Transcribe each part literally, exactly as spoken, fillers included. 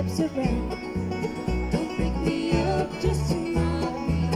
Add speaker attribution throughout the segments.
Speaker 1: slips around. Don't pick me up just to knock me.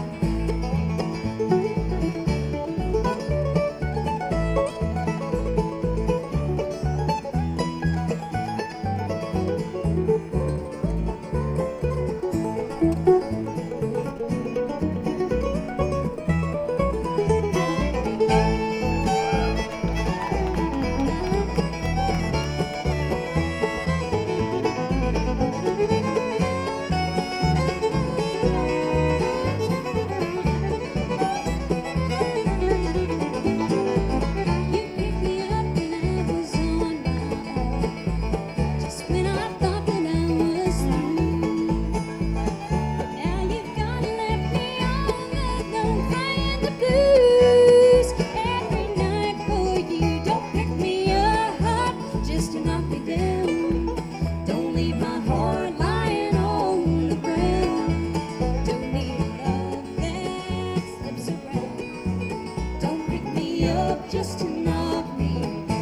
Speaker 1: Just to knock me.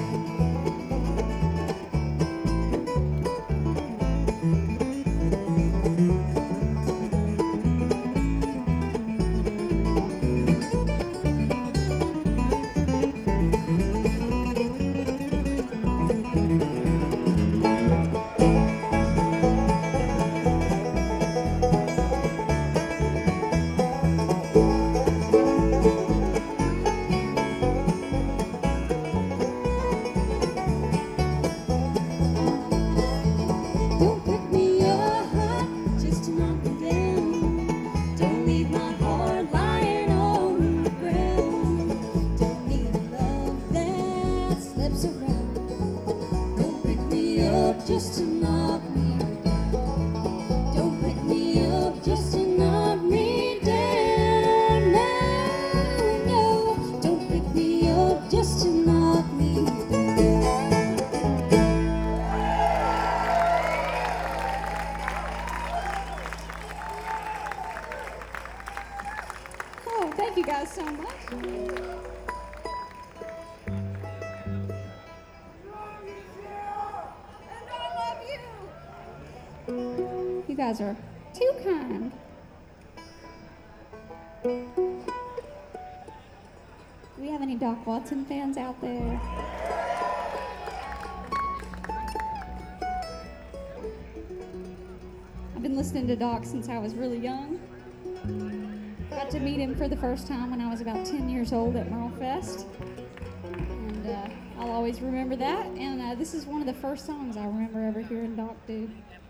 Speaker 1: Just to knock me down. Don't pick me up just to knock me down. No, no, don't pick me up just to knock me down. Oh, thank you guys so much. You guys are too kind. Do we have any Doc Watson fans out there? I've been listening to Doc since I was really young. Got to meet him for the first time when I was about ten years old at Merle Fest. And uh, I'll always remember that. And uh, this is one of the first songs I remember ever hearing Doc do.